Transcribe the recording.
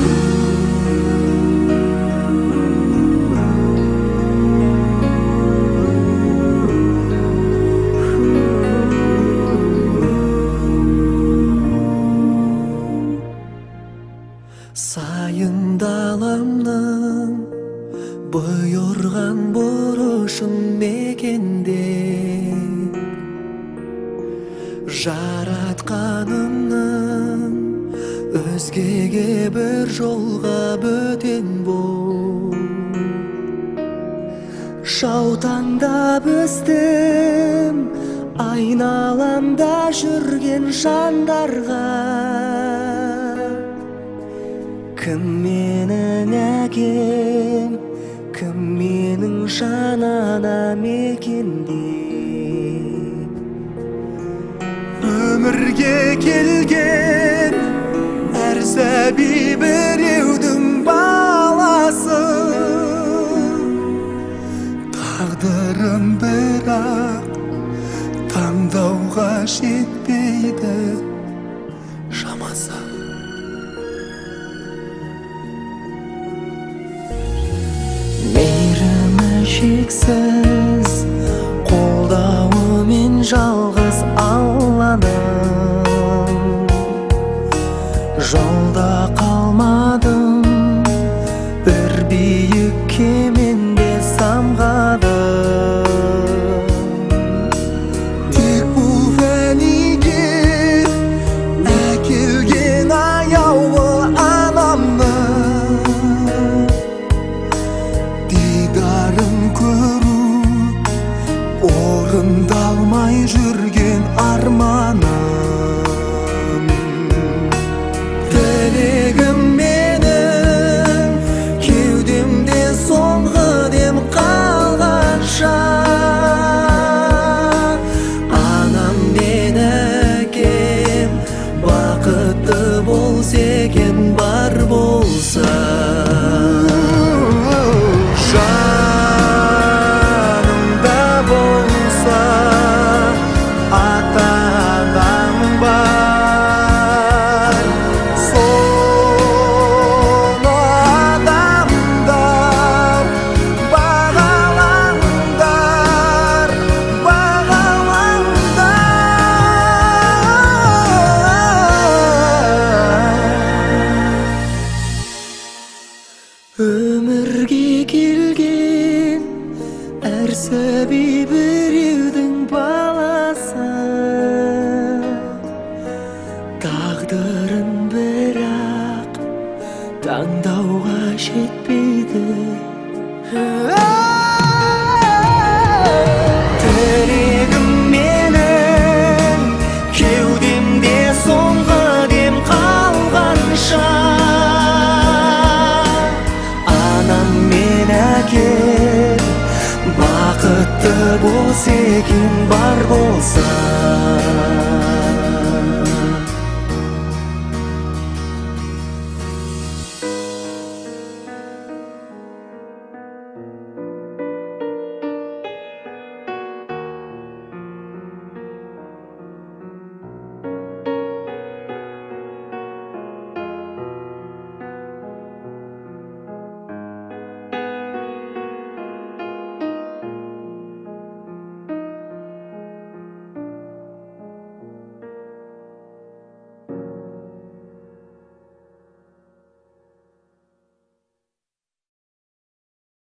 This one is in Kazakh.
Сайын даламның бұйырған бұрышын мекенде жаратқанымның өзгеге бір жолға бөтен бол жаутаңдап өстім айналамда жүрген жандарға кім менің әкем, кім менің жан анам екенде өмірге келген әр сәби біреудің баласы тағдырым бірақ таңдауға жетпейді шамасы. Мейірімі шексіз қолдауымен жалғыз Алланың жолда қалмадым бір биікке мен де самғадым тек бұл фәниге әкелген аяулы анамның дидарын көру орындалмай жүрген арманым тілегім менің кеудемде соңғы дем қалғанша анам мен әкем бақытты болса екен бар болса өмірге келген әр сәби біреудің баласы тағдырын бірақ таңдауға жетпейді тілегім менің кеудемде соңғы дем қалғанша әкем бақытты болса екен бар болса